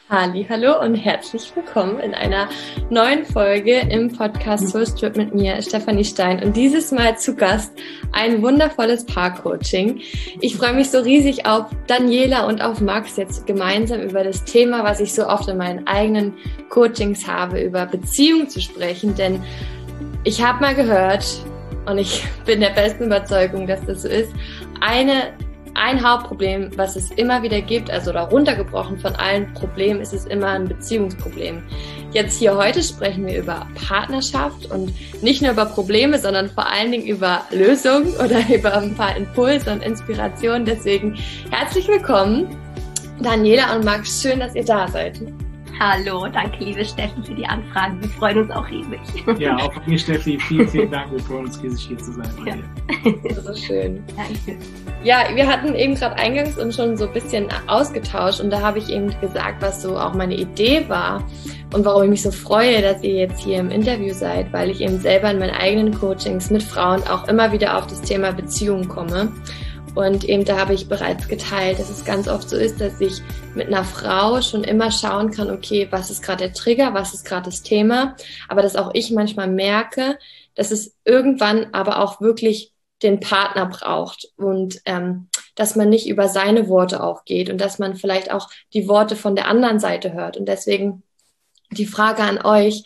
Hallo und herzlich willkommen in einer neuen Folge im Podcast Soul Trip mit mir, Stefanie Stein. Und dieses Mal zu Gast ein wundervolles Paar-Coaching. Ich freue mich so riesig auf Daniela und auf Max jetzt gemeinsam über das Thema, was ich so oft in meinen eigenen Coachings habe, über Beziehung zu sprechen. Denn ich habe mal gehört, und ich bin der festen Überzeugung, dass das so ist, ein Hauptproblem, was es immer wieder gibt, also da runtergebrochen von allen Problemen, ist es immer ein Beziehungsproblem. Jetzt hier heute sprechen wir über Partnerschaft und nicht nur über Probleme, sondern vor allen Dingen über Lösungen oder über ein paar Impulse und Inspirationen. Deswegen herzlich willkommen, Daniela und Max. Schön, dass ihr da seid. Hallo, danke liebe Steffi für die Anfrage. Wir freuen uns auch riesig. Ja, auch von mir, Steffi. Vielen Dank. Wir freuen uns riesig, hier zu sein. Ja. Das ist schön. Danke. Ja, wir hatten eben gerade eingangs uns schon so ein bisschen ausgetauscht und da habe ich eben gesagt, was so auch meine Idee war und warum ich mich so freue, dass ihr jetzt hier im Interview seid, weil ich eben selber in meinen eigenen Coachings mit Frauen auch immer wieder auf das Thema Beziehung komme. Und eben da habe ich bereits geteilt, dass es ganz oft so ist, dass ich mit einer Frau schon immer schauen kann, okay, was ist gerade der Trigger, was ist gerade das Thema, aber dass auch ich manchmal merke, dass es irgendwann aber auch wirklich den Partner braucht und dass man nicht über seine Worte auch geht und dass man vielleicht auch die Worte von der anderen Seite hört. Und deswegen die Frage an euch,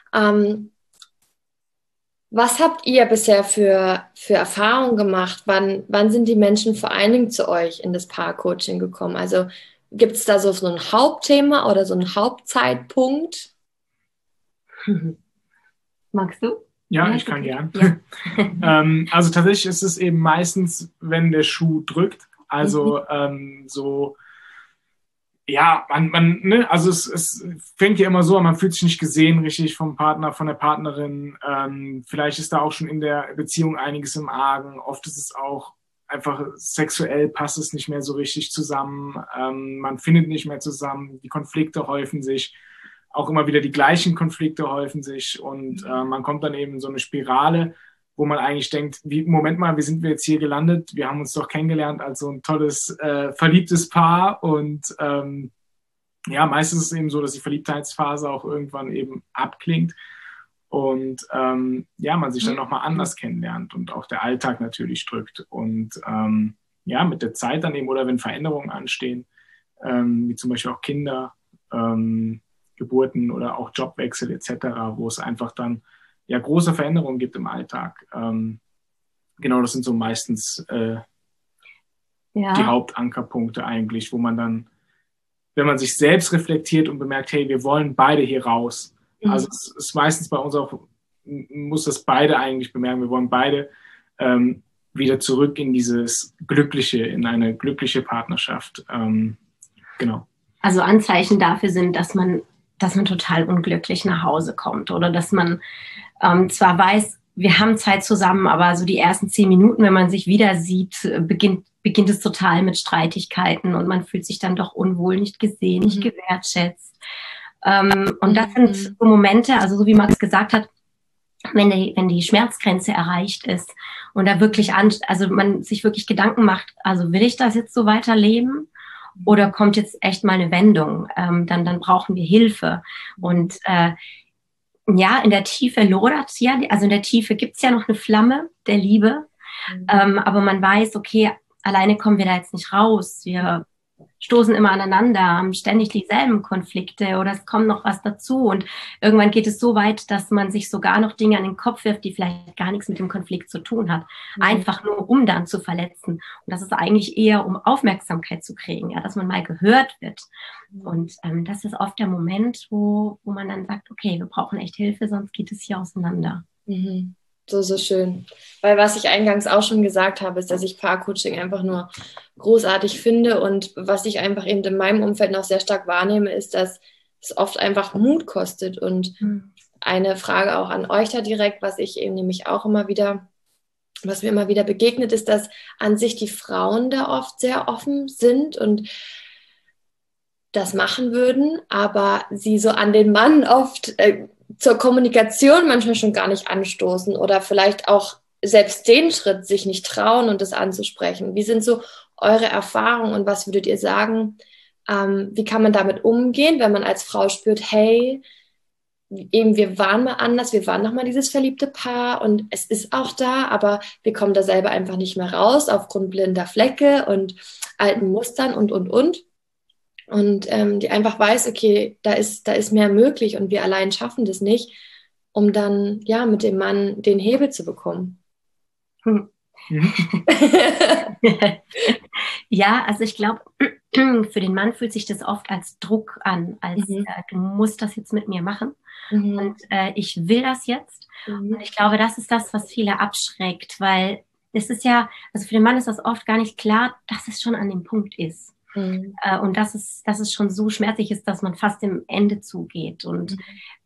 was habt ihr bisher für Erfahrungen gemacht? Wann sind die Menschen vor allen Dingen zu euch in das Paar-Coaching gekommen? Also gibt es da so ein Hauptthema oder so einen Hauptzeitpunkt? Magst du? Ja, ich kann gern. Ja. Also tatsächlich ist es eben meistens, wenn der Schuh drückt. Also also es fängt ja immer so an, man fühlt sich nicht gesehen richtig vom Partner, von der Partnerin. Vielleicht ist da auch schon in der Beziehung einiges im Argen. Oft ist es auch einfach sexuell, passt es nicht mehr so richtig zusammen. Man findet nicht mehr zusammen. Die Konflikte häufen sich. Auch immer wieder die gleichen Konflikte häufen sich. Und man kommt dann eben in so eine Spirale, wo man eigentlich denkt, Moment mal, wie sind wir jetzt hier gelandet? Wir haben uns doch kennengelernt als so ein tolles, verliebtes Paar. Und meistens ist es eben so, dass die Verliebtheitsphase auch irgendwann eben abklingt und man sich dann nochmal anders kennenlernt und auch der Alltag natürlich drückt. Und mit der Zeit dann eben, oder wenn Veränderungen anstehen, wie zum Beispiel auch Kinder, Geburten oder auch Jobwechsel etc., wo es einfach dann große Veränderungen gibt im Alltag. Das sind so meistens die Hauptankerpunkte eigentlich, wo man dann, wenn man sich selbst reflektiert und bemerkt, hey, wir wollen beide hier raus. Mhm. Also es ist meistens bei uns auch, muss das beide eigentlich bemerken, wir wollen beide wieder zurück in in eine glückliche Partnerschaft. Genau. Also Anzeichen dafür sind, dass man total unglücklich nach Hause kommt oder dass man zwar weiß, wir haben Zeit zusammen, aber so die ersten 10 Minuten, wenn man sich wieder sieht, beginnt es total mit Streitigkeiten und man fühlt sich dann doch unwohl, nicht gesehen, nicht gewertschätzt. Und das sind so Momente, also so wie Max gesagt hat, wenn die Schmerzgrenze erreicht ist und da wirklich man sich wirklich Gedanken macht, also will ich das jetzt so weiterleben? Oder kommt jetzt echt mal eine Wendung? Dann brauchen wir Hilfe. Und in der Tiefe lodert's ja, also in der Tiefe gibt's ja noch eine Flamme der Liebe. Aber man weiß, okay, alleine kommen wir da jetzt nicht raus. Wir stoßen immer aneinander, haben ständig dieselben Konflikte oder es kommt noch was dazu. Und irgendwann geht es so weit, dass man sich sogar noch Dinge an den Kopf wirft, die vielleicht gar nichts mit dem Konflikt zu tun hat. Einfach nur, um dann zu verletzen. Und das ist eigentlich eher, um Aufmerksamkeit zu kriegen, ja, dass man mal gehört wird. Und das ist oft der Moment, wo man dann sagt, okay, wir brauchen echt Hilfe, sonst geht es hier auseinander. Mhm. So schön. Weil was ich eingangs auch schon gesagt habe, ist, dass ich Paar-Coaching einfach nur großartig finde und was ich einfach eben in meinem Umfeld noch sehr stark wahrnehme, ist, dass es oft einfach Mut kostet. Und eine Frage auch an euch da direkt, was ich eben nämlich auch immer wieder, was mir immer wieder begegnet, ist, dass an sich die Frauen da oft sehr offen sind und das machen würden, aber sie so an den Mann oft zur Kommunikation manchmal schon gar nicht anstoßen oder vielleicht auch selbst den Schritt sich nicht trauen und das anzusprechen. Wie sind so eure Erfahrungen und was würdet ihr sagen, Wie kann man damit umgehen, wenn man als Frau spürt, hey, eben wir waren mal anders, wir waren nochmal dieses verliebte Paar und es ist auch da, aber wir kommen da selber einfach nicht mehr raus aufgrund blinder Flecke und alten Mustern und. Und die einfach weiß, okay, da ist mehr möglich und wir allein schaffen das nicht, um dann ja mit dem Mann den Hebel zu bekommen. Ja, also ich glaube, für den Mann fühlt sich das oft als Druck an, als du musst das jetzt mit mir machen und ich will das jetzt. Und ich glaube, das ist das, was viele abschreckt, weil es ist ja, also für den Mann ist das oft gar nicht klar, dass es schon an dem Punkt ist. Und dass es schon so schmerzlich ist, dass man fast dem Ende zugeht. Und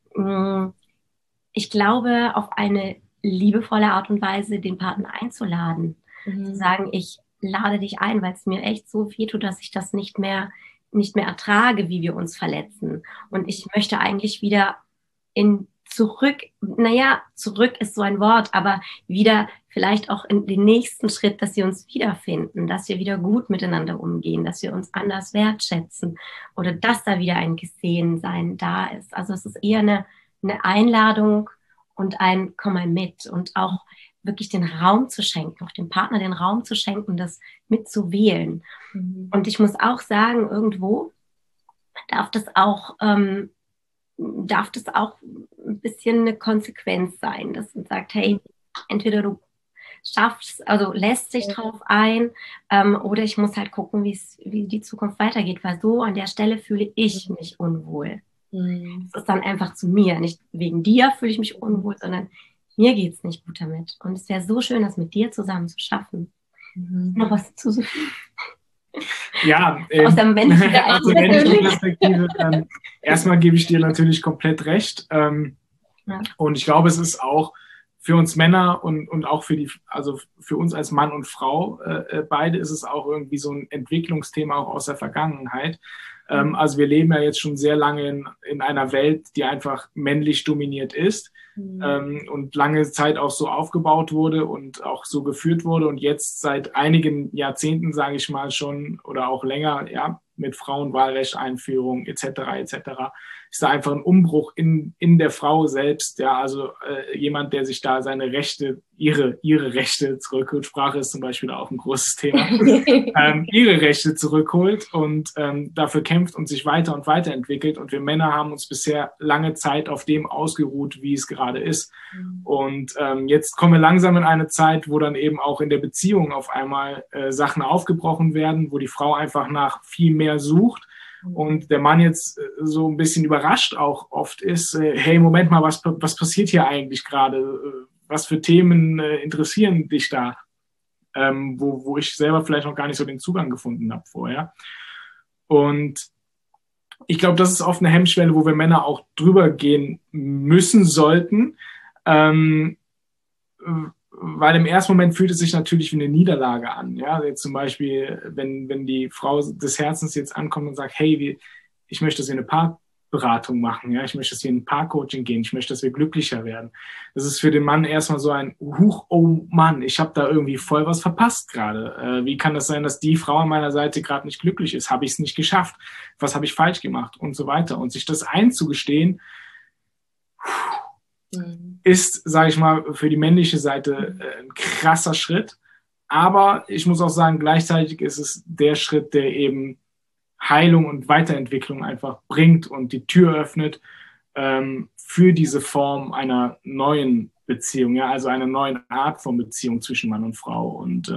ich glaube, auf eine liebevolle Art und Weise den Partner einzuladen, zu sagen, ich lade dich ein, weil es mir echt so viel tut, dass ich das nicht mehr ertrage, wie wir uns verletzen. Und ich möchte eigentlich wieder zurück ist so ein Wort, aber wieder vielleicht auch in den nächsten Schritt, dass wir uns wiederfinden, dass wir wieder gut miteinander umgehen, dass wir uns anders wertschätzen oder dass da wieder ein Gesehensein da ist. Also es ist eher eine Einladung und ein Komm mal mit und auch wirklich den Raum zu schenken, auch dem Partner den Raum zu schenken, das mitzuwählen. Und ich muss auch sagen, irgendwo darf das auch ein bisschen eine Konsequenz sein, dass man sagt, hey, entweder du schaffst, also lässt sich drauf ein, oder ich muss halt gucken, wie die Zukunft weitergeht, weil so an der Stelle fühle ich mich unwohl. Es ist dann einfach zu mir, nicht wegen dir fühle ich mich unwohl, sondern mir geht es nicht gut damit. Und es wäre so schön, das mit dir zusammen zu schaffen. Noch was zu sagen? Ja, aus der männlichen Perspektive. Erstmal gebe ich dir natürlich komplett recht. Und ich glaube, es ist auch für uns Männer und auch für uns als Mann und Frau, beide ist es auch irgendwie so ein Entwicklungsthema auch aus der Vergangenheit. Also wir leben ja jetzt schon sehr lange in einer Welt, die einfach männlich dominiert ist und lange Zeit auch so aufgebaut wurde und auch so geführt wurde und jetzt seit einigen Jahrzehnten, sage ich mal schon, oder auch länger, ja, mit Frauenwahlrecht, Einführung etc. Ist da einfach ein Umbruch in der Frau selbst, ja, also jemand, der sich da seine Rechte, ihre Rechte zurückholt, Sprache ist zum Beispiel da auch ein großes Thema, ihre Rechte zurückholt und dafür kämpft und sich weiter und weiterentwickelt und wir Männer haben uns bisher lange Zeit auf dem ausgeruht, wie es gerade ist und jetzt kommen wir langsam in eine Zeit, wo dann eben auch in der Beziehung auf einmal Sachen aufgebrochen werden, wo die Frau einfach nach viel mehr sucht und der Mann jetzt so ein bisschen überrascht auch oft ist, hey, Moment mal, was passiert hier eigentlich gerade? Was für Themen interessieren dich da? Wo ich selber vielleicht noch gar nicht so den Zugang gefunden habe vorher. Und ich glaube, das ist oft eine Hemmschwelle, wo wir Männer auch drüber gehen müssen, sollten. Weil im ersten Moment fühlt es sich natürlich wie eine Niederlage an. Ja, jetzt zum Beispiel, wenn die Frau des Herzens jetzt ankommt und sagt, hey, ich möchte, dass wir eine Paarberatung machen, ja, ich möchte, dass wir in ein Paarcoaching gehen, ich möchte, dass wir glücklicher werden. Das ist für den Mann erstmal so ein oh Mann, ich habe da irgendwie voll was verpasst gerade. Wie kann das sein, dass die Frau an meiner Seite gerade nicht glücklich ist? Habe ich es nicht geschafft? Was habe ich falsch gemacht? Und so weiter. Und sich das einzugestehen, ist, sage ich mal, für die männliche Seite ein krasser Schritt. Aber ich muss auch sagen, gleichzeitig ist es der Schritt, der eben Heilung und Weiterentwicklung einfach bringt und die Tür öffnet für diese Form einer neuen Beziehung, ja, also einer neuen Art von Beziehung zwischen Mann und Frau. Und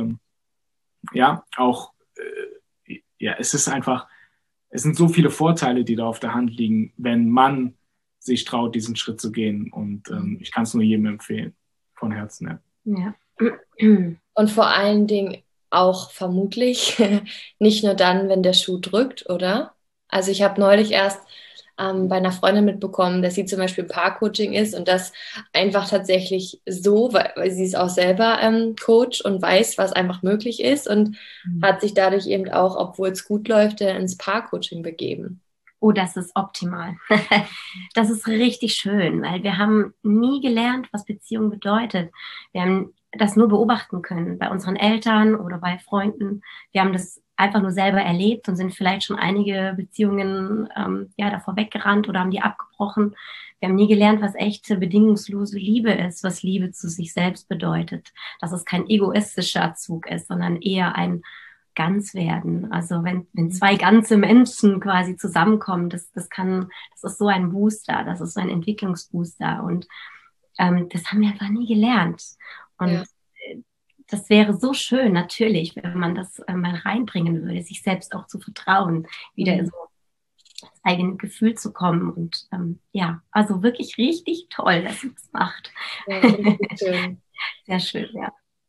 es ist einfach, es sind so viele Vorteile, die da auf der Hand liegen, wenn man sich traut, diesen Schritt zu gehen. Und ich kann es nur jedem empfehlen, von Herzen. Ja. Und vor allen Dingen auch vermutlich nicht nur dann, wenn der Schuh drückt, oder? Also ich habe neulich erst bei einer Freundin mitbekommen, dass sie zum Beispiel im Paarcoaching ist und das einfach tatsächlich so, weil sie ist auch selber Coach und weiß, was einfach möglich ist und hat sich dadurch eben auch, obwohl es gut läuft, ins Paarcoaching begeben. Oh, das ist optimal. Das ist richtig schön, weil wir haben nie gelernt, was Beziehung bedeutet. Wir haben das nur beobachten können bei unseren Eltern oder bei Freunden. Wir haben das einfach nur selber erlebt und sind vielleicht schon einige Beziehungen davor weggerannt oder haben die abgebrochen. Wir haben nie gelernt, was echte, bedingungslose Liebe ist, was Liebe zu sich selbst bedeutet. Dass es kein egoistischer Zug ist, sondern eher ein Ganzwerden. Also wenn zwei ganze Menschen quasi zusammenkommen, das ist so ein Booster, das ist so ein Entwicklungsbooster. Und das haben wir einfach nie gelernt. Und das wäre so schön, natürlich, wenn man das mal reinbringen würde, sich selbst auch zu vertrauen, wieder in so das eigene Gefühl zu kommen. Und also wirklich richtig toll, dass ihr das macht. Ja, schön. Sehr schön, ja.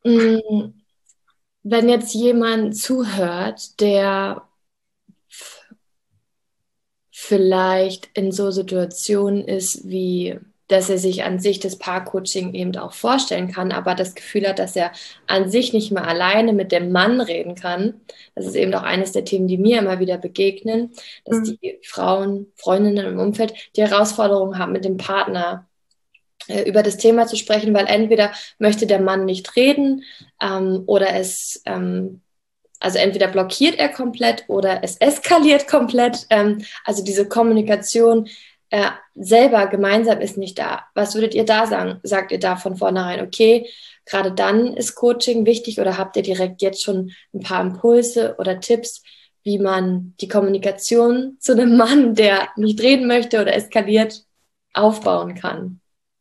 Wenn jetzt jemand zuhört, der vielleicht in so Situationen ist, wie dass er sich an sich das Paarcoaching eben auch vorstellen kann, aber das Gefühl hat, dass er an sich nicht mehr alleine mit dem Mann reden kann. Das ist eben auch eines der Themen, die mir immer wieder begegnen, dass die Frauen, Freundinnen im Umfeld die Herausforderung haben, mit dem Partner über das Thema zu sprechen, weil entweder möchte der Mann nicht reden oder also entweder blockiert er komplett oder es eskaliert komplett. Also diese Kommunikation selber gemeinsam ist nicht da. Was würdet ihr da sagen? Sagt ihr da von vornherein, okay, gerade dann ist Coaching wichtig oder habt ihr direkt jetzt schon ein paar Impulse oder Tipps, wie man die Kommunikation zu einem Mann, der nicht reden möchte oder eskaliert, aufbauen kann?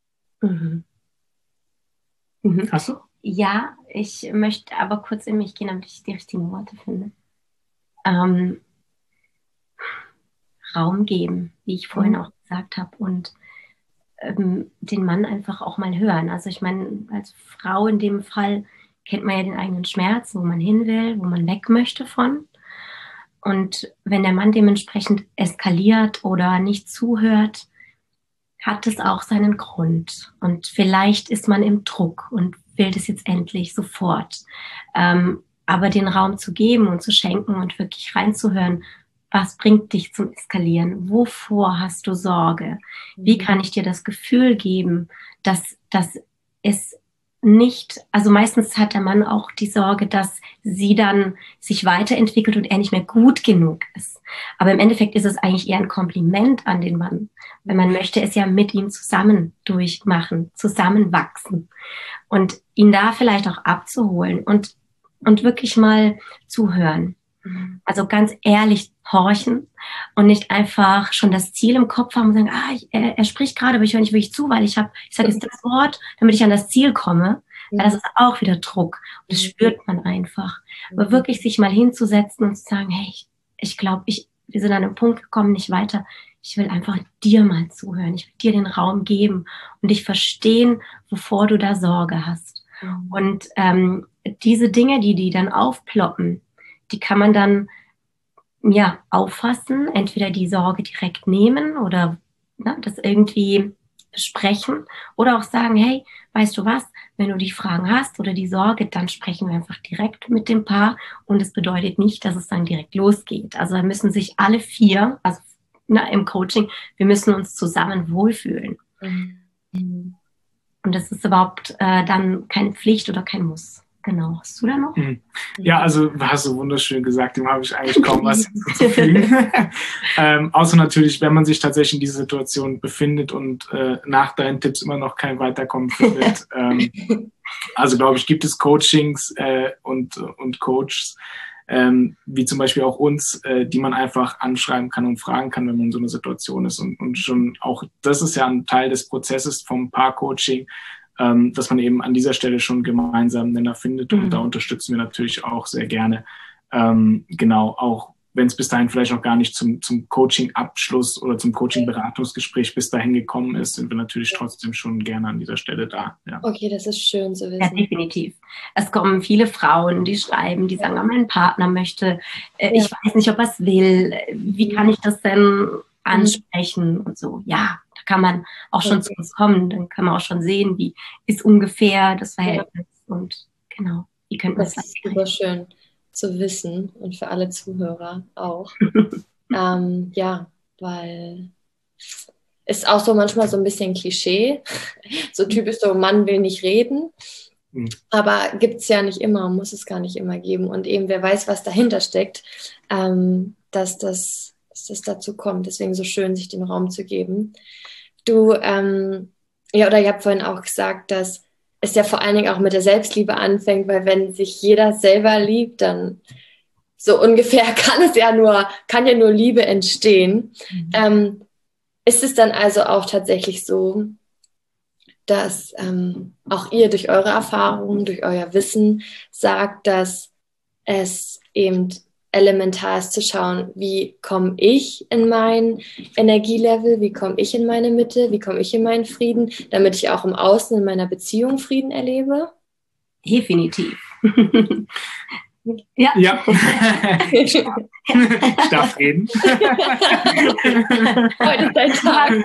Hast du? Ja, ich möchte aber kurz in mich gehen, damit ich die richtigen Worte finde. Raum geben, wie ich vorhin auch gesagt habe, und den Mann einfach auch mal hören. Also ich meine, als Frau in dem Fall kennt man ja den eigenen Schmerz, wo man hin will, wo man weg möchte von. Und wenn der Mann dementsprechend eskaliert oder nicht zuhört, hat es auch seinen Grund. Und vielleicht ist man im Druck und will das jetzt endlich sofort. Aber den Raum zu geben und zu schenken und wirklich reinzuhören, was bringt dich zum Eskalieren? Wovor hast du Sorge? Wie kann ich dir das Gefühl geben, dass es nicht, also meistens hat der Mann auch die Sorge, dass sie dann sich weiterentwickelt und er nicht mehr gut genug ist. Aber im Endeffekt ist es eigentlich eher ein Kompliment an den Mann, weil man möchte es ja mit ihm zusammen durchmachen, zusammenwachsen und ihn da vielleicht auch abzuholen und wirklich mal zuhören. Also ganz ehrlich horchen und nicht einfach schon das Ziel im Kopf haben und sagen, er spricht gerade, aber ich höre nicht wirklich zu, weil ich sage jetzt das Wort, damit ich an das Ziel komme. Das ist auch wieder Druck. Und das spürt man einfach. Aber wirklich sich mal hinzusetzen und zu sagen, hey, ich glaube, wir sind an einem Punkt gekommen, nicht weiter. Ich will einfach dir mal zuhören. Ich will dir den Raum geben und dich verstehen, wovor du da Sorge hast. Und diese Dinge, die dann aufploppen, die kann man dann auffassen, entweder die Sorge direkt nehmen oder das irgendwie besprechen oder auch sagen, hey, weißt du was, wenn du die Fragen hast oder die Sorge, dann sprechen wir einfach direkt mit dem Paar und es bedeutet nicht, dass es dann direkt losgeht. Also da müssen sich alle vier, also im Coaching, wir müssen uns zusammen wohlfühlen. Und das ist überhaupt dann keine Pflicht oder kein Muss. Genau, hast du da noch? Ja, also hast du wunderschön gesagt, dem habe ich eigentlich kaum was hinzuzufügen. Außer natürlich, wenn man sich tatsächlich in dieser Situation befindet und nach deinen Tipps immer noch kein Weiterkommen findet. Also glaube ich, gibt es Coachings und Coaches, wie zum Beispiel auch uns, die man einfach anschreiben kann und fragen kann, wenn man in so einer Situation ist. Und schon auch, das ist ja ein Teil des Prozesses vom Paar-Coaching, dass man eben an dieser Stelle schon gemeinsam Nenner findet. Und da unterstützen wir natürlich auch sehr gerne. Genau, auch wenn es bis dahin vielleicht noch gar nicht zum Coaching-Abschluss oder zum Coaching-Beratungsgespräch bis dahin gekommen ist, sind wir natürlich trotzdem schon gerne an dieser Stelle da. Ja. Okay, das ist schön zu wissen. Ja, definitiv. Es kommen viele Frauen, die schreiben, die sagen, mein Partner möchte, ich weiß nicht, ob er es will, wie kann ich das denn ansprechen und so. Ja, da kann man auch schon zu uns kommen, dann kann man auch schon sehen, wie ist ungefähr das Verhältnis und genau, wie könnten wir das ist super schön zu wissen und für alle Zuhörer auch. Weil ist auch so manchmal so ein bisschen Klischee, so typisch so, Mann will nicht reden. Aber gibt es ja nicht immer, muss es gar nicht immer geben. Und eben, wer weiß, was dahinter steckt, dass das dazu kommt. Deswegen so schön, sich den Raum zu geben. Ihr habt vorhin auch gesagt, dass es ja vor allen Dingen auch mit der Selbstliebe anfängt, weil wenn sich jeder selber liebt, dann so ungefähr kann ja nur Liebe entstehen. Ist es dann also auch tatsächlich so, dass auch ihr durch eure Erfahrungen, durch euer Wissen sagt, dass es eben elementar ist zu schauen, wie komme ich in mein Energielevel, wie komme ich in meine Mitte, wie komme ich in meinen Frieden, damit ich auch im Außen in meiner Beziehung Frieden erlebe? Definitiv. Ja. Ich darf reden. Heute ist dein Tag.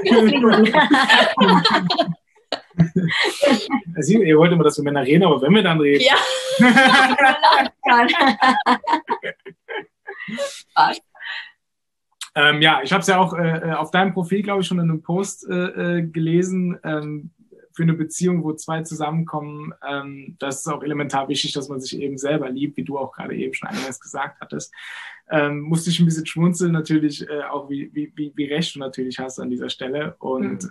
Also, ihr wollt immer, dass wir Männer reden, aber wenn wir dann reden. Ja. Ich habe es ja auch auf deinem Profil, glaube ich, schon in einem Post gelesen. Für eine Beziehung, wo zwei zusammenkommen, das ist auch elementar wichtig, dass man sich eben selber liebt, wie du auch gerade eben schon eingangs gesagt hattest. Musste ich ein bisschen schmunzeln, natürlich auch wie recht du natürlich hast an dieser Stelle. Und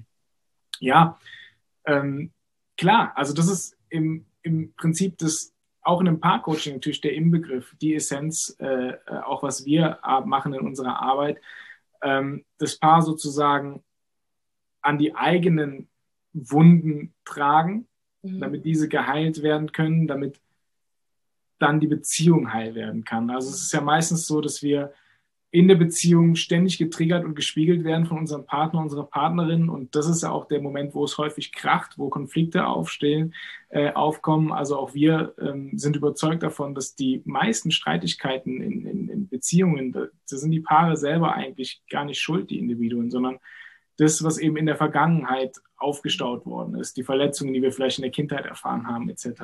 klar, also das ist im Prinzip auch in einem Paarcoaching natürlich der Inbegriff, die Essenz, auch was wir machen in unserer Arbeit, das Paar sozusagen an die eigenen Wunden tragen, damit diese geheilt werden können, damit dann die Beziehung heil werden kann. Also es ist ja meistens so, dass wir in der Beziehung ständig getriggert und gespiegelt werden von unserem Partner, unserer Partnerin. Und das ist ja auch der Moment, wo es häufig kracht, wo Konflikte aufkommen. Also auch wir sind überzeugt davon, dass die meisten Streitigkeiten in Beziehungen, da sind die Paare selber eigentlich gar nicht schuld, die Individuen, sondern das, was eben in der Vergangenheit aufgestaut worden ist, die Verletzungen, die wir vielleicht in der Kindheit erfahren haben, etc.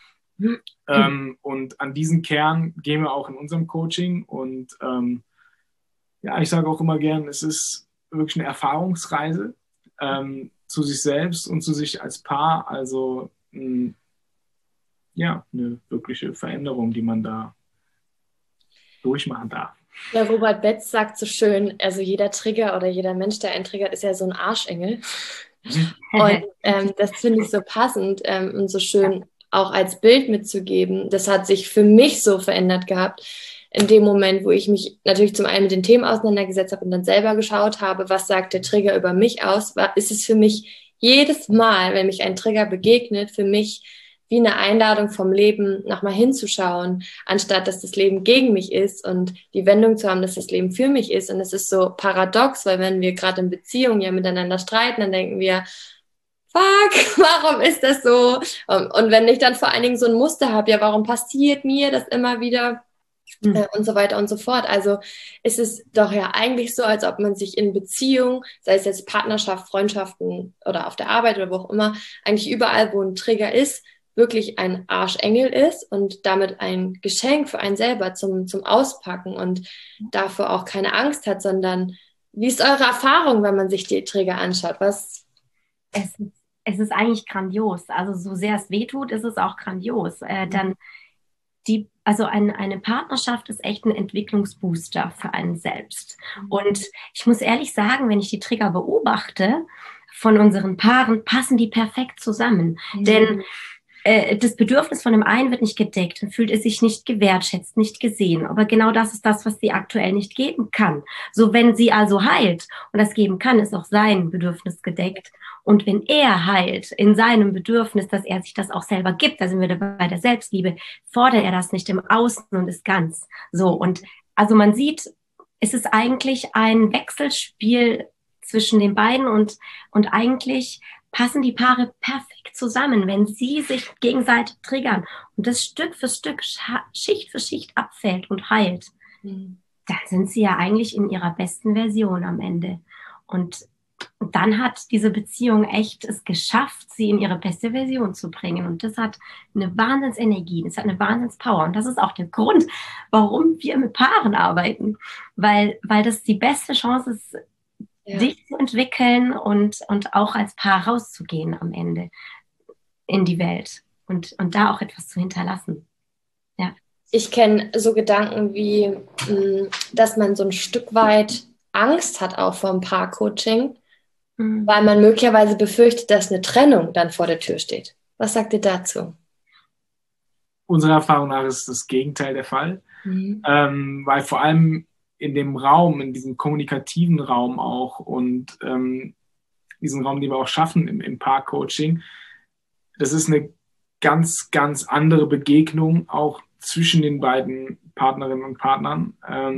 Und an diesen Kern gehen wir auch in unserem Coaching. Und ich sage auch immer gern, es ist wirklich eine Erfahrungsreise zu sich selbst und zu sich als Paar. Also eine wirkliche Veränderung, die man da durchmachen darf. Ja, Robert Betz sagt so schön, also jeder Trigger oder jeder Mensch, der einen triggert, ist ja so ein Arschengel. Und das finde ich so passend und so schön auch als Bild mitzugeben. Das hat sich für mich so verändert gehabt, in dem Moment, wo ich mich natürlich zum einen mit den Themen auseinandergesetzt habe und dann selber geschaut habe, was sagt der Trigger über mich aus, ist es für mich jedes Mal, wenn mich ein Trigger begegnet, für mich wie eine Einladung vom Leben, nochmal hinzuschauen, anstatt dass das Leben gegen mich ist und die Wendung zu haben, dass das Leben für mich ist. Und es ist so paradox, weil wenn wir gerade in Beziehungen ja miteinander streiten, dann denken wir, fuck, warum ist das so? Und wenn ich dann vor allen Dingen so ein Muster habe, ja, warum passiert mir das immer wieder? Und so weiter und so fort. Also ist es doch ja eigentlich so, als ob man sich in Beziehung, sei es jetzt Partnerschaft, Freundschaften oder auf der Arbeit oder wo auch immer, eigentlich überall, wo ein Trigger ist, wirklich ein Arschengel ist und damit ein Geschenk für einen selber zum Auspacken und dafür auch keine Angst hat, sondern wie ist eure Erfahrung, wenn man sich die Trigger anschaut? Was? Es ist eigentlich grandios. Also so sehr es wehtut, ist es auch grandios. Eine Partnerschaft ist echt ein Entwicklungsbooster für einen selbst. Und ich muss ehrlich sagen, wenn ich die Trigger beobachte von unseren Paaren, passen die perfekt zusammen. Denn das Bedürfnis von dem einen wird nicht gedeckt, dann fühlt es sich nicht gewertschätzt, nicht gesehen. Aber genau das ist das, was sie aktuell nicht geben kann. So, wenn sie also heilt und das geben kann, ist auch sein Bedürfnis gedeckt. Und wenn er heilt in seinem Bedürfnis, dass er sich das auch selber gibt, da sind wir bei der Selbstliebe, fordert er das nicht im Außen und ist ganz. So, und also man sieht, es ist eigentlich ein Wechselspiel zwischen den beiden und eigentlich passen die Paare perfekt zusammen, wenn sie sich gegenseitig triggern und das Stück für Stück, Schicht für Schicht abfällt und heilt. Dann sind sie ja eigentlich in ihrer besten Version am Ende. Und dann hat diese Beziehung echt es geschafft, sie in ihre beste Version zu bringen. Und das hat eine Wahnsinnsenergie, das hat eine Wahnsinnspower. Und das ist auch der Grund, warum wir mit Paaren arbeiten. Weil das die beste Chance ist, dich zu entwickeln und auch als Paar rauszugehen am Ende in die Welt. und da auch etwas zu hinterlassen. Ja. Ich kenne so Gedanken wie, dass man so ein Stück weit Angst hat auch vor dem Paarcoaching, weil man möglicherweise befürchtet, dass eine Trennung dann vor der Tür steht. Was sagt ihr dazu? Unserer Erfahrung nach ist das Gegenteil der Fall, weil vor allem in dem Raum, in diesem kommunikativen Raum auch und diesen Raum, den wir auch schaffen im Paarcoaching, das ist eine ganz, ganz andere Begegnung auch zwischen den beiden Partnerinnen und Partnern,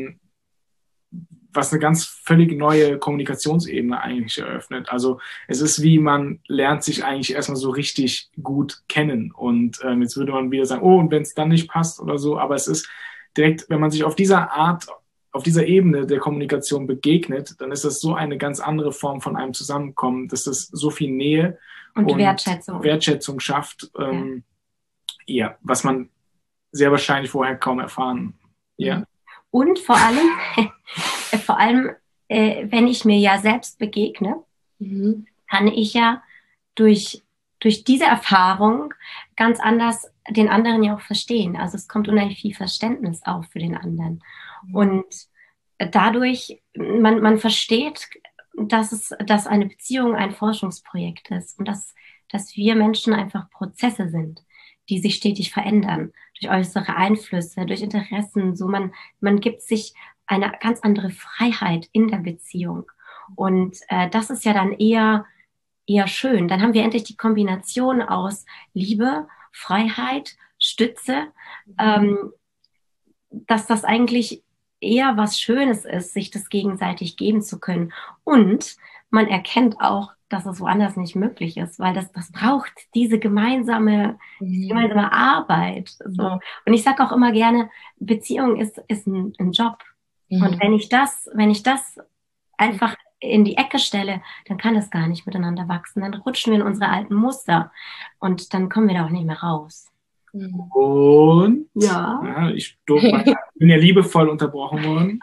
was eine ganz völlig neue Kommunikationsebene eigentlich eröffnet. Also es ist wie, man lernt sich eigentlich erstmal so richtig gut kennen und jetzt würde man wieder sagen, oh, und wenn es dann nicht passt oder so, aber es ist direkt, wenn man sich auf dieser Art, auf dieser Ebene der Kommunikation begegnet, dann ist das so eine ganz andere Form von einem Zusammenkommen, dass das so viel Nähe und Wertschätzung schafft, ja, was man sehr wahrscheinlich vorher kaum erfahren. Ja. Und vor allem, wenn ich mir ja selbst begegne, kann ich ja durch diese Erfahrung ganz anders den anderen ja auch verstehen. Also es kommt unheimlich viel Verständnis auf für den anderen. Und dadurch, man versteht, dass eine Beziehung ein Forschungsprojekt ist und dass wir Menschen einfach Prozesse sind, die sich stetig verändern, durch äußere Einflüsse, durch Interessen. So man gibt sich eine ganz andere Freiheit in der Beziehung. Und das ist ja dann eher schön. Dann haben wir endlich die Kombination aus Liebe, Freiheit, Stütze, dass das eigentlich eher was Schönes ist, sich das gegenseitig geben zu können. Und man erkennt auch, dass es woanders nicht möglich ist, weil das braucht diese gemeinsame Arbeit. So. Und ich sage auch immer gerne, Beziehung ist ein Job. Und wenn ich das einfach in die Ecke stelle, dann kann das gar nicht miteinander wachsen. Dann rutschen wir in unsere alten Muster und dann kommen wir da auch nicht mehr raus. Und ja, ich bin ja liebevoll unterbrochen worden.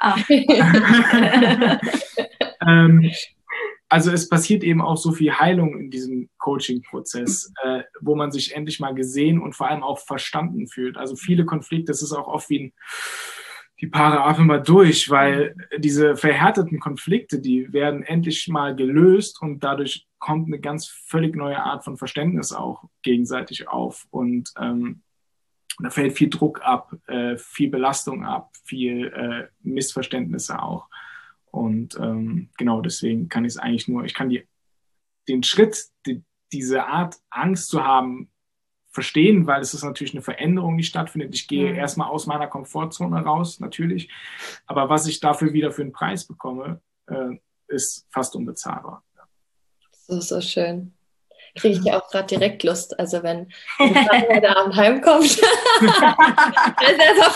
Also es passiert eben auch so viel Heilung in diesem Coaching-Prozess, wo man sich endlich mal gesehen und vor allem auch verstanden fühlt. Also viele Konflikte, das ist auch oft wie die Paare atmen mal durch, weil diese verhärteten Konflikte, die werden endlich mal gelöst und dadurch kommt eine ganz völlig neue Art von Verständnis auch gegenseitig auf und da fällt viel Druck ab, viel Belastung ab, viel Missverständnisse auch. Und genau deswegen kann ich es eigentlich nur, ich kann den Schritt, diese Art Angst zu haben, verstehen, weil es ist natürlich eine Veränderung, die stattfindet. Ich gehe erstmal aus meiner Komfortzone raus, natürlich. Aber was ich dafür wieder für einen Preis bekomme, ist fast unbezahlbar. So schön. Kriege ich ja auch gerade direkt Lust. Also wenn der Abend heimkommt, dann ist er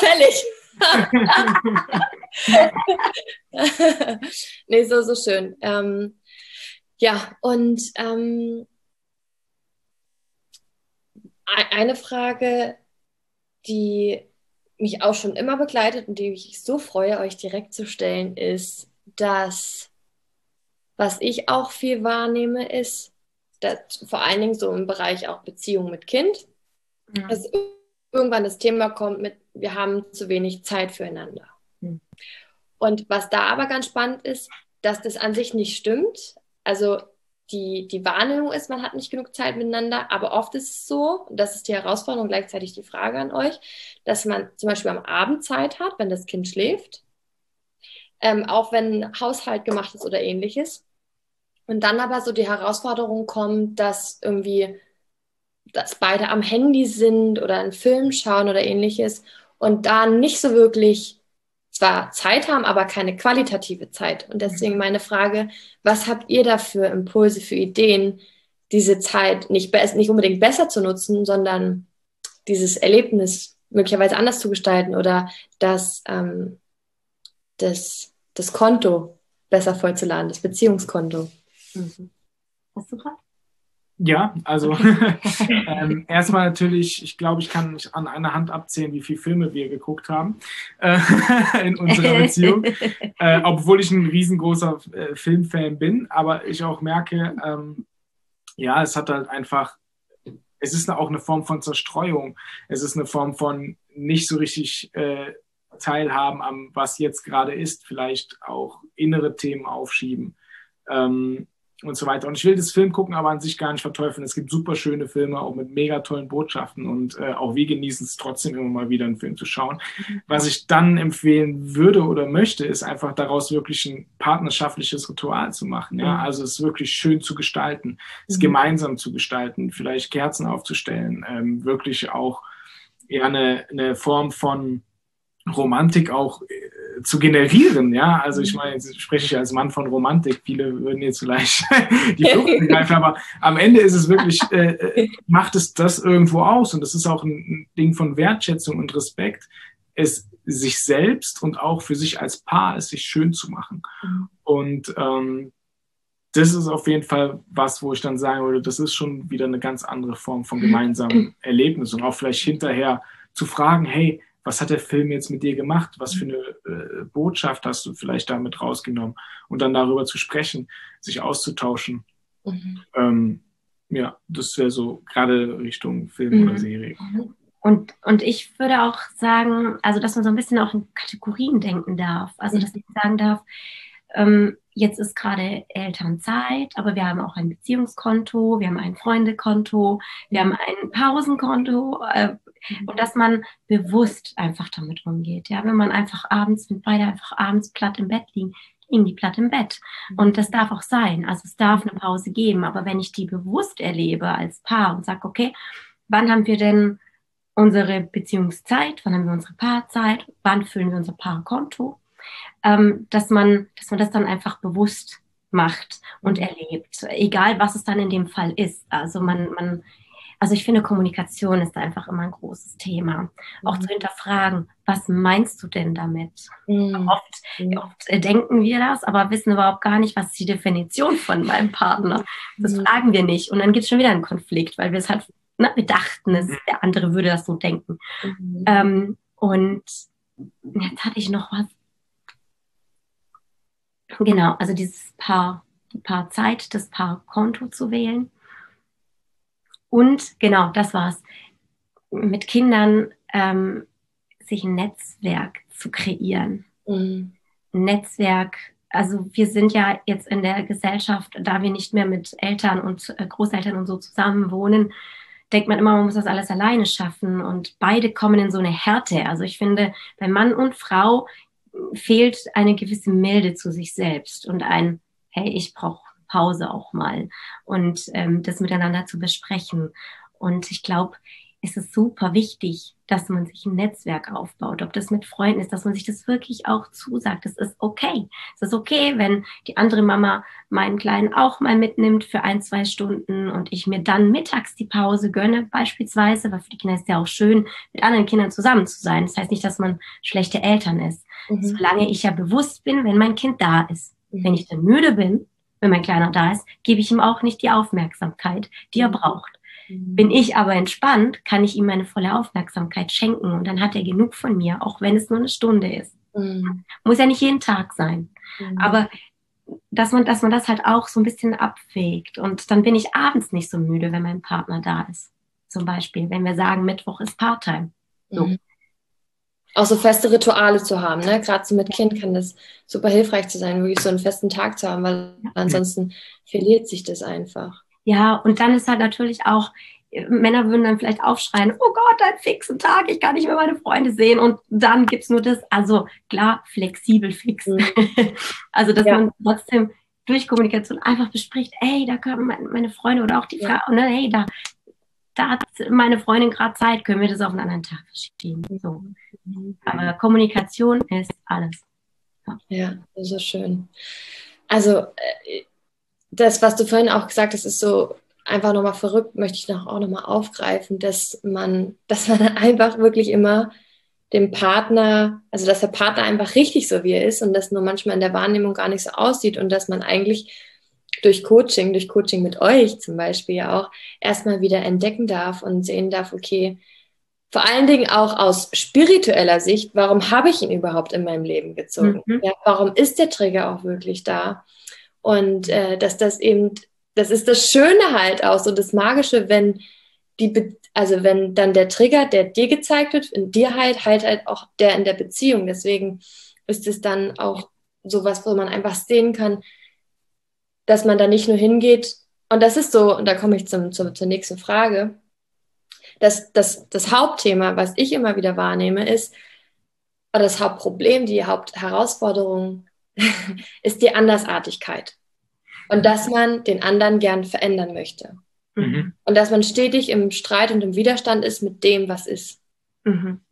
fällig. Nee, so schön. Ja, und eine Frage, die mich auch schon immer begleitet und die mich so freue, euch direkt zu stellen, ist, dass, was ich auch viel wahrnehme, ist, dass vor allen Dingen so im Bereich auch Beziehung mit Kind, dass irgendwann das Thema kommt mit, wir haben zu wenig Zeit füreinander. Und was da aber ganz spannend ist, dass das an sich nicht stimmt. Also die Wahrnehmung ist, man hat nicht genug Zeit miteinander, aber oft ist es so, und das ist die Herausforderung, gleichzeitig die Frage an euch, dass man zum Beispiel am Abend Zeit hat, wenn das Kind schläft, auch wenn Haushalt gemacht ist oder ähnliches. Und dann aber so die Herausforderung kommt, dass beide am Handy sind oder einen Film schauen oder ähnliches und da nicht so wirklich zwar Zeit haben, aber keine qualitative Zeit. Und deswegen meine Frage, was habt ihr da für Impulse, für Ideen, diese Zeit nicht unbedingt besser zu nutzen, sondern dieses Erlebnis möglicherweise anders zu gestalten oder das Konto besser vollzuladen, das Beziehungskonto? Hast du gerade? Ja, also erstmal natürlich, ich glaube, ich kann nicht an einer Hand abzählen, wie viele Filme wir geguckt haben in unserer Beziehung, obwohl ich ein riesengroßer Filmfan bin, aber ich auch merke, ja, es hat halt einfach es ist auch eine Form von Zerstreuung. Es ist eine Form von nicht so richtig teilhaben am, was jetzt gerade ist, vielleicht auch innere Themen aufschieben und so weiter. Und ich will das Film gucken, aber an sich gar nicht verteufeln. Es gibt super schöne Filme, auch mit mega tollen Botschaften und auch wir genießen es trotzdem immer mal wieder, einen Film zu schauen. Was ich dann empfehlen würde oder möchte, ist einfach daraus wirklich ein partnerschaftliches Ritual zu machen. Ja? Also es wirklich schön zu gestalten, es gemeinsam zu gestalten, vielleicht Kerzen aufzustellen, wirklich auch eher eine Form von Romantik auch zu generieren, ja, also ich meine, jetzt spreche ich als Mann von Romantik, viele würden jetzt vielleicht die Flucht begreifen, aber am Ende ist es wirklich, macht es das irgendwo aus und das ist auch ein Ding von Wertschätzung und Respekt, es sich selbst und auch für sich als Paar es sich schön zu machen und das ist auf jeden Fall was, wo ich dann sagen würde, das ist schon wieder eine ganz andere Form von gemeinsamen Erlebnis und auch vielleicht hinterher zu fragen, hey, was hat der Film jetzt mit dir gemacht? Was für eine Botschaft hast du vielleicht damit rausgenommen? Und dann darüber zu sprechen, sich auszutauschen. Ja, das wäre so gerade Richtung Film oder Serie. Und ich würde auch sagen, also dass man so ein bisschen auch in Kategorien denken darf. Also dass ich sagen darf, jetzt ist gerade Elternzeit, aber wir haben auch ein Beziehungskonto, wir haben ein Freundekonto, wir haben ein Pausenkonto und dass man bewusst einfach damit umgeht. Ja, wenn man einfach abends, wenn beide einfach abends platt im Bett liegen die platt im Bett. Und das darf auch sein. Also es darf eine Pause geben, aber wenn ich die bewusst erlebe als Paar und sage, okay, wann haben wir denn unsere Beziehungszeit, wann haben wir unsere Paarzeit, wann füllen wir unser Paarkonto, dass man das dann einfach bewusst macht und erlebt, egal was es dann in dem Fall ist. Also also ich finde, Kommunikation ist einfach immer ein großes Thema. Auch zu hinterfragen, was meinst du denn damit? Oft denken wir das, aber wissen überhaupt gar nicht, was ist die Definition von meinem Partner. Das fragen wir nicht. Und dann gibt es schon wieder einen Konflikt, weil wir es halt, wir dachten, der andere würde das so denken. Und jetzt hatte ich noch was. Genau, also die Paarzeit, das Paarkonto zu wählen. Und genau, das war's. Mit Kindern sich ein Netzwerk zu kreieren. Ein Netzwerk, also wir sind ja jetzt in der Gesellschaft, da wir nicht mehr mit Eltern und Großeltern und so zusammen wohnen, denkt man immer, man muss das alles alleine schaffen und beide kommen in so eine Härte. Also ich finde, bei Mann und Frau fehlt eine gewisse Milde zu sich selbst und hey, ich brauche Pause auch mal und das miteinander zu besprechen. Und ich glaube, es ist super wichtig, dass man sich ein Netzwerk aufbaut, ob das mit Freunden ist, dass man sich das wirklich auch zusagt. Es ist okay. Es ist okay, wenn die andere Mama meinen Kleinen auch mal mitnimmt für 1-2 Stunden und ich mir dann mittags die Pause gönne beispielsweise, weil für die Kinder ist ja auch schön, mit anderen Kindern zusammen zu sein. Das heißt nicht, dass man schlechte Eltern ist. Solange ich ja bewusst bin, wenn mein Kind da ist. Wenn ich dann müde bin, wenn mein Kleiner da ist, gebe ich ihm auch nicht die Aufmerksamkeit, die er braucht. Bin ich aber entspannt, kann ich ihm meine volle Aufmerksamkeit schenken und dann hat er genug von mir, auch wenn es nur eine Stunde ist. Muss ja nicht jeden Tag sein. Aber dass man das halt auch so ein bisschen abwägt und dann bin ich abends nicht so müde, wenn mein Partner da ist. Zum Beispiel, wenn wir sagen, Mittwoch ist Part-Time. So. Auch so feste Rituale zu haben, ne? Gerade so mit Kind kann das super hilfreich zu sein, wirklich so einen festen Tag zu haben, weil ansonsten verliert sich das einfach. Ja, und dann ist halt natürlich auch, Männer würden dann vielleicht aufschreien, oh Gott, ein fixen Tag, ich kann nicht mehr meine Freunde sehen und dann gibt's nur das, also klar, flexibel fix. Also, dass man trotzdem durch Kommunikation einfach bespricht, ey, da können meine Freunde oder auch die Frau, ne, hey, da hat meine Freundin gerade Zeit, können wir das auf einen anderen Tag verschieben. So. Aber Kommunikation ist alles. Ja, so schön. Also das, was du vorhin auch gesagt hast, ist so einfach nochmal verrückt, möchte ich auch nochmal aufgreifen, dass man einfach wirklich immer dem Partner, also dass der Partner einfach richtig so wie er ist und das nur manchmal in der Wahrnehmung gar nicht so aussieht und dass man eigentlich durch Coaching mit euch zum Beispiel ja auch erstmal wieder entdecken darf und sehen darf, okay, vor allen Dingen auch aus spiritueller Sicht, warum habe ich ihn überhaupt in meinem Leben gezogen? Ja, warum ist der Trigger auch wirklich da? Und dass das eben, das ist das Schöne halt auch, so das Magische, wenn also wenn dann der Trigger, der dir gezeigt wird, in dir halt auch der in der Beziehung. Deswegen ist es dann auch sowas, wo man einfach sehen kann, dass man da nicht nur hingeht. Und das ist so, und da komme ich zur nächsten Frage, dass das Hauptthema, was ich immer wieder wahrnehme, ist, oder das Hauptproblem, die Hauptherausforderung ist die Andersartigkeit. Und dass man den anderen gern verändern möchte. Mhm. Und dass man stetig im Streit und im Widerstand ist mit dem, was ist. Mhm.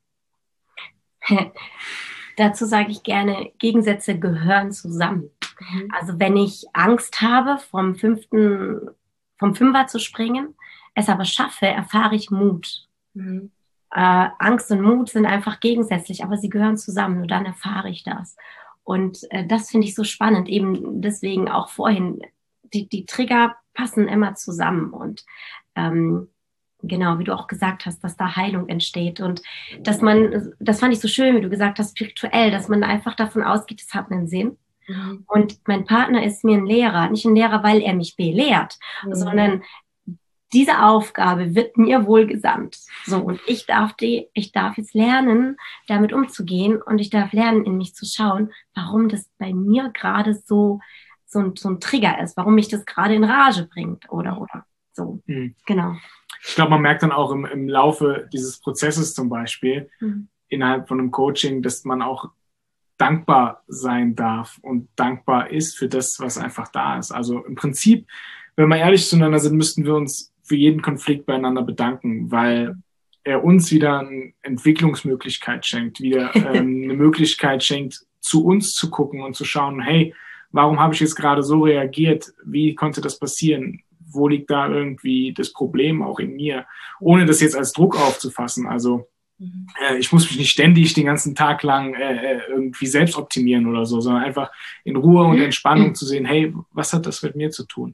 Dazu sage ich gerne, Gegensätze gehören zusammen. Mhm. Also wenn ich Angst habe, vom Fünfer zu springen, es aber schaffe, erfahre ich Mut. Mhm. Angst und Mut sind einfach gegensätzlich, aber sie gehören zusammen und dann erfahre ich das. Und das finde ich so spannend, eben deswegen auch vorhin, die Trigger passen immer zusammen und genau, wie du auch gesagt hast, dass da Heilung entsteht und das fand ich so schön, wie du gesagt hast, spirituell, dass man einfach davon ausgeht, es hat einen Sinn. Mhm. Und mein Partner ist mir ein Lehrer, nicht ein Lehrer, weil er mich belehrt, sondern diese Aufgabe wird mir wohl gesandt. So, und ich darf jetzt lernen, damit umzugehen und ich darf lernen, in mich zu schauen, warum das bei mir gerade so ein Trigger ist, warum mich das gerade in Rage bringt oder so. Mhm. Genau. Ich glaube, man merkt dann auch im Laufe dieses Prozesses zum Beispiel, innerhalb von einem Coaching, dass man auch dankbar sein darf und dankbar ist für das, was einfach da ist. Also im Prinzip, wenn wir ehrlich zueinander sind, müssten wir uns für jeden Konflikt beieinander bedanken, weil er uns wieder eine Entwicklungsmöglichkeit schenkt, wieder eine Möglichkeit schenkt, zu uns zu gucken und zu schauen, hey, warum habe ich jetzt gerade so reagiert? Wie konnte das passieren? Wo liegt da irgendwie das Problem auch in mir? Ohne das jetzt als Druck aufzufassen. Also ich muss mich nicht ständig den ganzen Tag lang irgendwie selbst optimieren oder so, sondern einfach in Ruhe und Entspannung zu sehen, hey, was hat das mit mir zu tun?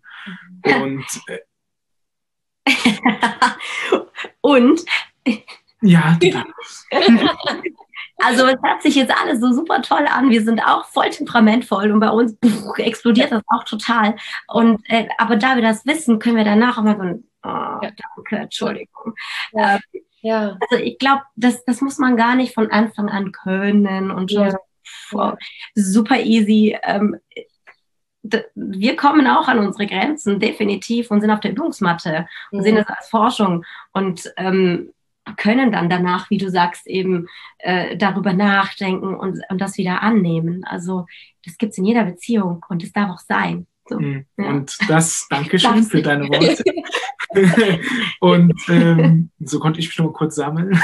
Und ja, also es hört sich jetzt alles so super toll an. Wir sind auch voll temperamentvoll und bei uns explodiert das auch total. Und aber da wir das wissen, können wir danach auch mal so danke, Entschuldigung. Ja. Also ich glaube, das muss man gar nicht von Anfang an können und schon super easy. Wir kommen auch an unsere Grenzen, definitiv, und sind auf der Übungsmatte und sehen das als Forschung und können dann danach, wie du sagst, eben darüber nachdenken und das wieder annehmen. Also das gibt es in jeder Beziehung und es darf auch sein. So, und das, Dankeschön für deine Worte. Und so konnte ich mich noch mal kurz sammeln.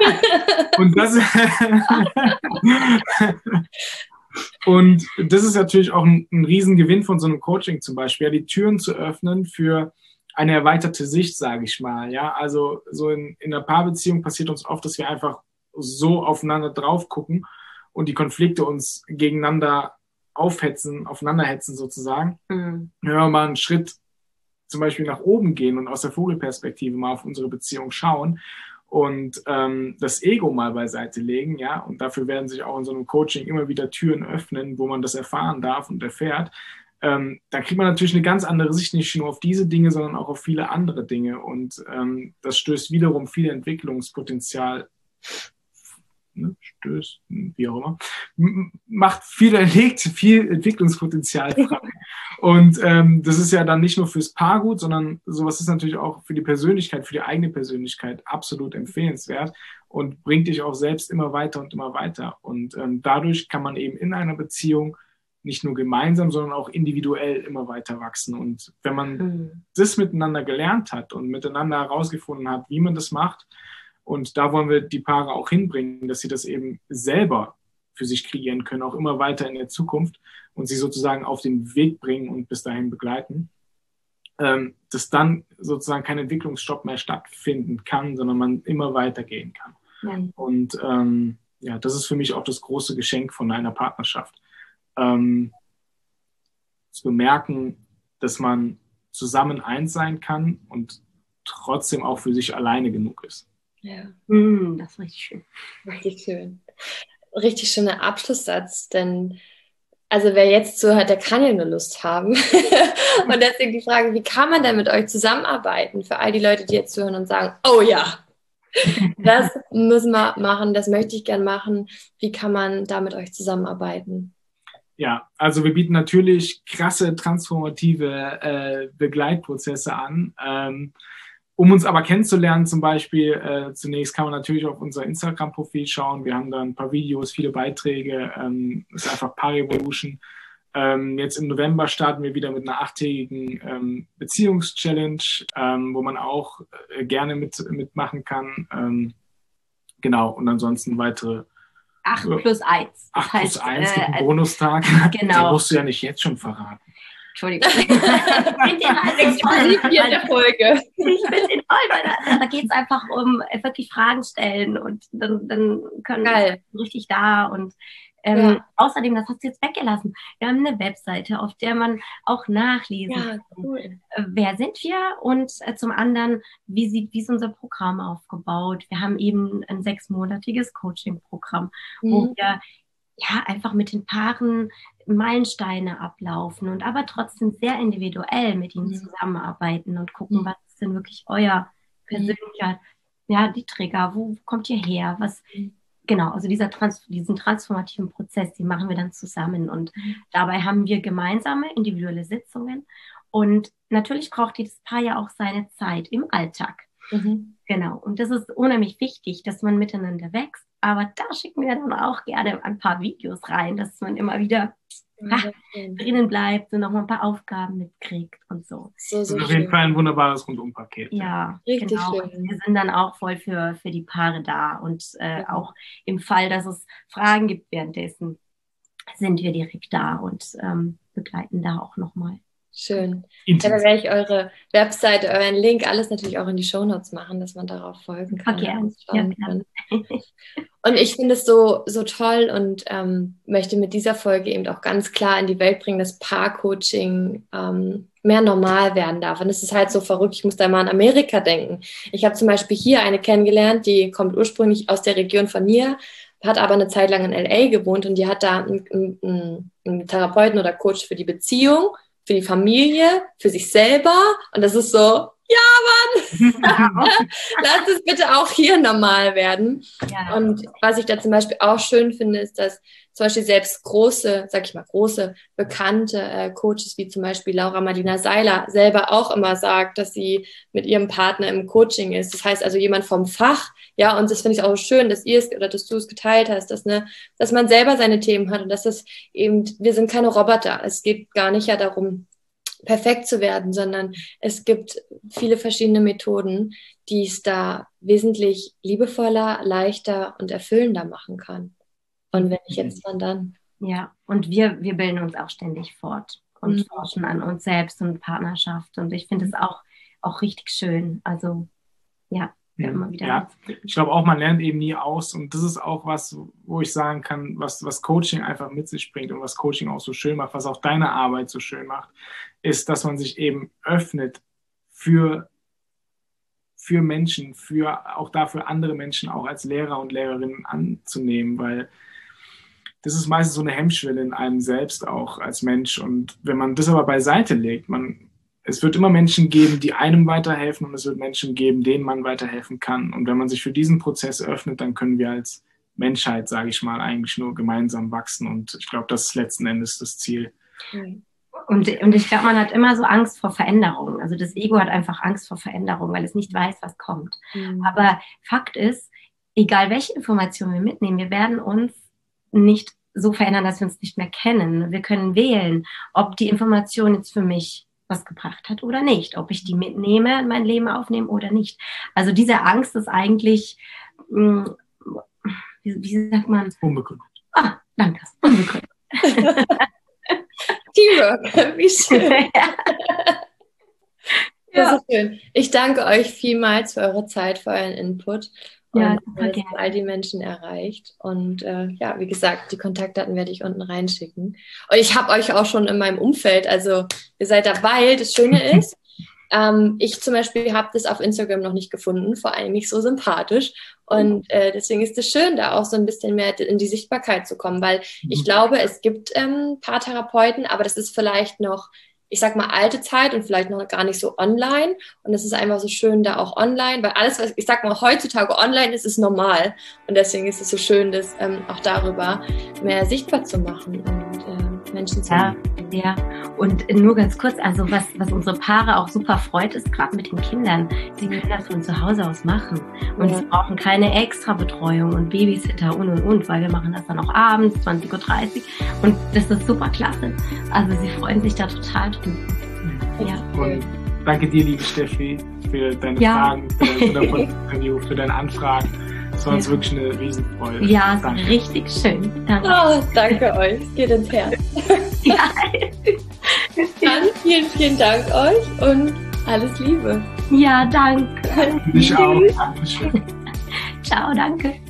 Und das ist natürlich auch ein Riesengewinn von so einem Coaching zum Beispiel, ja, die Türen zu öffnen für eine erweiterte Sicht, sage ich mal. Ja, also so in einer Paarbeziehung passiert uns oft, dass wir einfach so aufeinander drauf gucken und die Konflikte uns gegeneinander aufeinanderhetzen sozusagen. Wenn wir mal einen Schritt zum Beispiel nach oben gehen und aus der Vogelperspektive mal auf unsere Beziehung schauen und das Ego mal beiseite legen, ja, und dafür werden sich auch in so einem Coaching immer wieder Türen öffnen, wo man das erfahren darf und erfährt, dann kriegt man natürlich eine ganz andere Sicht, nicht nur auf diese Dinge, sondern auch auf viele andere Dinge und das stößt wiederum viel Entwicklungspotenzial, wie auch immer, legt viel Entwicklungspotenzial frei. Und das ist ja dann nicht nur fürs Paar gut, sondern sowas ist natürlich auch für die Persönlichkeit, für die eigene Persönlichkeit absolut empfehlenswert und bringt dich auch selbst immer weiter und immer weiter. Und dadurch kann man eben in einer Beziehung nicht nur gemeinsam, sondern auch individuell immer weiter wachsen. Und wenn man das miteinander gelernt hat und miteinander herausgefunden hat, wie man das macht, und da wollen wir die Paare auch hinbringen, dass sie das eben selber für sich kreieren können, auch immer weiter in der Zukunft und sie sozusagen auf den Weg bringen und bis dahin begleiten, dass dann sozusagen kein Entwicklungsstopp mehr stattfinden kann, sondern man immer weitergehen kann. Ja. Und das ist für mich auch das große Geschenk von einer Partnerschaft. Zu bemerken, dass man zusammen eins sein kann und trotzdem auch für sich alleine genug ist. Ja. Das ist richtig schön. Richtig schön. Richtig schöner Abschlusssatz, denn also wer jetzt zuhört, der kann ja nur Lust haben. Und deswegen die Frage, wie kann man denn mit euch zusammenarbeiten? Für all die Leute, die jetzt zuhören und sagen, oh ja, das müssen wir machen, das möchte ich gern machen. Wie kann man da mit euch zusammenarbeiten? Ja, also wir bieten natürlich krasse transformative Begleitprozesse an. Um uns aber kennenzulernen, zum Beispiel, zunächst kann man natürlich auf unser Instagram-Profil schauen. Wir haben da ein paar Videos, viele Beiträge. Ist einfach Parevolution. Jetzt im November starten wir wieder mit einer 8-tägigen Beziehungs-Challenge, wo man auch gerne mitmachen kann. Genau, und ansonsten weitere 8+1. 8+1 gibt einen Bonustag. Genau. Den musst du ja nicht jetzt schon verraten. Entschuldigung. Ich finde den halt exklusiv hier in der Folge. Ich finde den toll, weil da geht es einfach um wirklich Fragen stellen und dann können wir richtig da und außerdem, das hast du jetzt weggelassen, wir haben eine Webseite, auf der man auch nachlesen kann. Cool. Wer sind wir und zum anderen, wie ist unser Programm aufgebaut? Wir haben eben ein 6-monatiges Coaching-Programm, wo wir einfach mit den Paaren Meilensteine ablaufen und aber trotzdem sehr individuell mit ihnen zusammenarbeiten und gucken, was ist denn wirklich euer persönlicher, die Trigger, wo kommt ihr her, was... Genau, also diesen transformativen Prozess, den machen wir dann zusammen und dabei haben wir gemeinsame individuelle Sitzungen und natürlich braucht jedes Paar ja auch seine Zeit im Alltag. Genau, und das ist unheimlich wichtig, dass man miteinander wächst, aber da schicken wir dann auch gerne ein paar Videos rein, dass man immer wieder drinnen bleibt und noch mal ein paar Aufgaben mitkriegt und so. So das ist auf jeden Fall ein wunderbares Rundumpaket. Ja, richtig genau. schön. Wir sind dann auch voll für die Paare da und auch im Fall, dass es Fragen gibt währenddessen, sind wir direkt da und begleiten da auch nochmal. Schön. Ja, dann werde ich eure Webseite, euren Link, alles natürlich auch in die Shownotes machen, dass man darauf folgen kann. Okay. Und ich finde es so toll und möchte mit dieser Folge eben auch ganz klar in die Welt bringen, dass Paarcoaching mehr normal werden darf. Und es ist halt so verrückt, ich muss da mal an Amerika denken. Ich habe zum Beispiel hier eine kennengelernt, die kommt ursprünglich aus der Region von mir, hat aber eine Zeit lang in LA gewohnt und die hat da einen Therapeuten oder Coach für die Beziehung, für die Familie, für sich selber. Und das ist so, ja, Mann, lass es bitte auch hier normal werden. Ja. Und was ich da zum Beispiel auch schön finde, ist, dass zum Beispiel selbst große, bekannte Coaches, wie zum Beispiel Laura Marlina Seiler, selber auch immer sagt, dass sie mit ihrem Partner im Coaching ist. Das heißt also jemand vom Fach, ja, und das finde ich auch schön, dass dass du es geteilt hast, dass man selber seine Themen hat und dass das eben, wir sind keine Roboter. Es geht gar nicht ja darum, perfekt zu werden, sondern es gibt viele verschiedene Methoden, die es da wesentlich liebevoller, leichter und erfüllender machen kann. Und wenn nicht jetzt, wann dann? Ja, und wir bilden uns auch ständig fort und forschen an uns selbst und Partnerschaft. Und ich finde es auch richtig schön. Also, immer wieder. Ja, ich glaube auch, man lernt eben nie aus. Und das ist auch was, wo ich sagen kann, was Coaching einfach mit sich bringt und was Coaching auch so schön macht, was auch deine Arbeit so schön macht, ist, dass man sich eben öffnet für Menschen, auch dafür andere Menschen auch als Lehrer und Lehrerinnen anzunehmen, weil das ist meistens so eine Hemmschwelle in einem selbst auch als Mensch. Und wenn man das aber beiseite legt, es wird immer Menschen geben, die einem weiterhelfen und es wird Menschen geben, denen man weiterhelfen kann. Und wenn man sich für diesen Prozess öffnet, dann können wir als Menschheit, sage ich mal, eigentlich nur gemeinsam wachsen. Und ich glaube, das ist letzten Endes das Ziel. Und ich glaube, man hat immer so Angst vor Veränderung. Also das Ego hat einfach Angst vor Veränderung, weil es nicht weiß, was kommt. Aber Fakt ist, egal welche Informationen wir mitnehmen, wir werden uns nicht so verändern, dass wir uns nicht mehr kennen. Wir können wählen, ob die Information jetzt für mich was gebracht hat oder nicht, ob ich die mitnehme, in mein Leben aufnehme oder nicht. Also diese Angst ist eigentlich, wie sagt man? Unbegründet. Danke, unbegründet. Teamwork, wie schön. Das ist schön. Ich danke euch vielmals für eure Zeit, für euren Input. Und dass es all die Menschen erreicht. Und wie gesagt, die Kontaktdaten werde ich unten reinschicken. Und ich habe euch auch schon in meinem Umfeld, also ihr seid dabei. Das Schöne ist, ich zum Beispiel habe das auf Instagram noch nicht gefunden, vor allem nicht so sympathisch. Und deswegen ist es schön, da auch so ein bisschen mehr in die Sichtbarkeit zu kommen, weil ich glaube, es gibt Paartherapeuten, aber das ist vielleicht noch, ich sag mal, alte Zeit und vielleicht noch gar nicht so online. Und es ist einfach so schön, da auch online, weil alles, was ich sag mal, heutzutage online ist, ist normal. Und deswegen ist es so schön, das auch darüber mehr sichtbar zu machen und Menschen zu machen. Ja, und nur ganz kurz, also was unsere Paare auch super freut, ist gerade mit den Kindern, sie können das von zu Hause aus machen und sie brauchen keine extra Betreuung und Babysitter und, weil wir machen das dann auch abends, 20:30 Uhr und das ist super klasse. Also sie freuen sich da total drüber. Ja. Und danke dir, liebe Steffi, für deine Fragen, für dein Interview, für deine Anfragen. Das war uns wirklich eine Riesenfreude. Ja, es war richtig schön. Danke. Oh, danke euch. Geht ins Herz. Ja. Dann vielen, vielen Dank euch und alles Liebe. Ja, danke. Ich auch. Dankeschön. Ciao, danke.